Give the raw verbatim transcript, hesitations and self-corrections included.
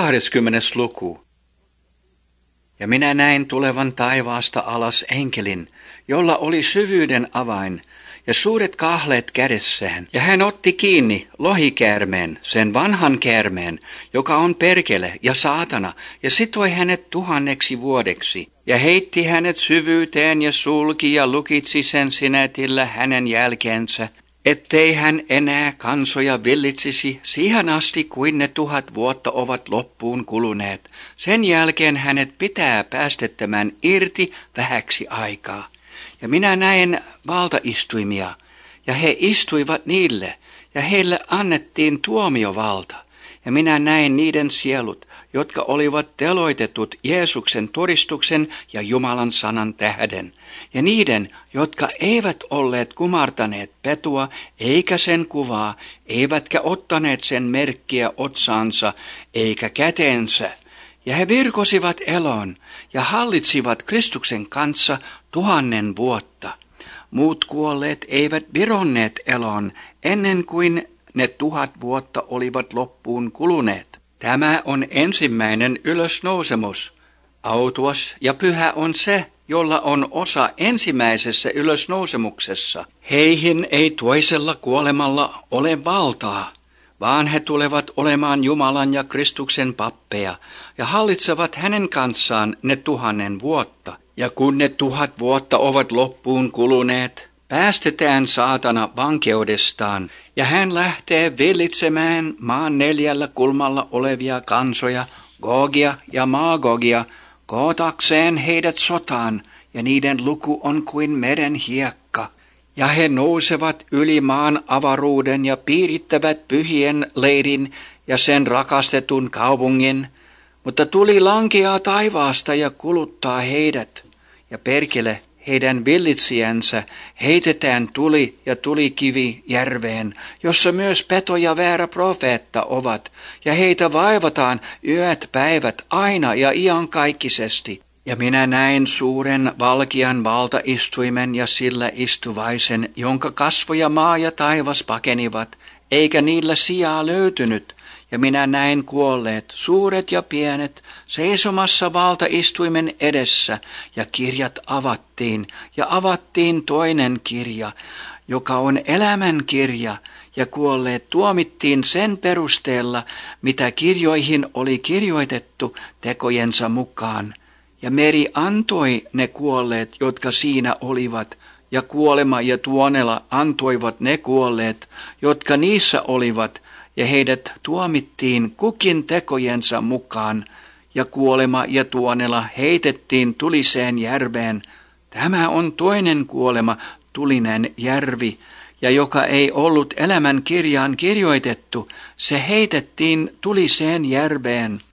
kahdeskymmenes luku. Ja minä näin tulevan taivaasta alas enkelin, jolla oli syvyyden avain ja suuret kahleet kädessään. Ja hän otti kiinni lohikäärmeen, sen vanhan käärmeen, joka on perkele ja saatana, ja sitoi hänet tuhanneksi vuodeksi. Ja heitti hänet syvyyteen ja sulki ja lukitsi sen sinetillä hänen jälkeensä, ettei hän enää kansoja villitsisi siihen asti, kuin ne tuhat vuotta ovat loppuun kuluneet. Sen jälkeen hänet pitää päästettämään irti vähäksi aikaa. Ja minä näen valtaistuimia, ja he istuivat niille, ja heille annettiin tuomiovalta. Ja minä näin niiden sielut, jotka olivat teloitetut Jeesuksen todistuksen ja Jumalan sanan tähden, ja niiden, jotka eivät olleet kumartaneet petua eikä sen kuvaa, eivätkä ottaneet sen merkkiä otsaansa eikä käteensä. Ja he virkosivat eloon ja hallitsivat Kristuksen kanssa tuhannen vuotta. Muut kuolleet eivät vironneet eloon ennen kuin ne tuhat vuotta olivat loppuun kuluneet. Tämä on ensimmäinen ylösnousemus. Autuas ja pyhä on se, jolla on osa ensimmäisessä ylösnousemuksessa. Heihin ei toisella kuolemalla ole valtaa, vaan he tulevat olemaan Jumalan ja Kristuksen pappeja ja hallitsevat hänen kanssaan ne tuhannen vuotta. Ja kun ne tuhat vuotta ovat loppuun kuluneet, päästetään saatana vankeudestaan, ja hän lähtee villitsemään maan neljällä kulmalla olevia kansoja, Gogia ja Magogia, kootakseen heidät sotaan, ja niiden luku on kuin meren hiekka. Ja he nousevat yli maan avaruuden ja piirittävät pyhien leirin ja sen rakastetun kaupungin, mutta tuli lankeaa taivaasta ja kuluttaa heidät, ja perkele, heidän villitsijänsä, heitetään tuli ja tulikivi järveen, jossa myös peto ja väärä profeetta ovat, ja heitä vaivataan yöt päivät aina ja iankaikkisesti. Ja minä näin suuren valkean valtaistuimen ja sillä istuvaisen, jonka kasvoja maa ja taivas pakenivat, eikä niillä sijaa löytynyt. Ja minä näin kuolleet, suuret ja pienet, seisomassa valtaistuimen edessä, ja kirjat avattiin, ja avattiin toinen kirja, joka on elämän kirja, ja kuolleet tuomittiin sen perusteella, mitä kirjoihin oli kirjoitettu tekojensa mukaan. Ja meri antoi ne kuolleet, jotka siinä olivat, ja kuolema ja tuonela antoivat ne kuolleet, jotka niissä olivat, ja heidät tuomittiin kukin tekojensa mukaan, ja kuolema ja tuonela heitettiin tuliseen järveen. Tämä on toinen kuolema, tulinen järvi, ja joka ei ollut elämän kirjaan kirjoitettu, se heitettiin tuliseen järveen.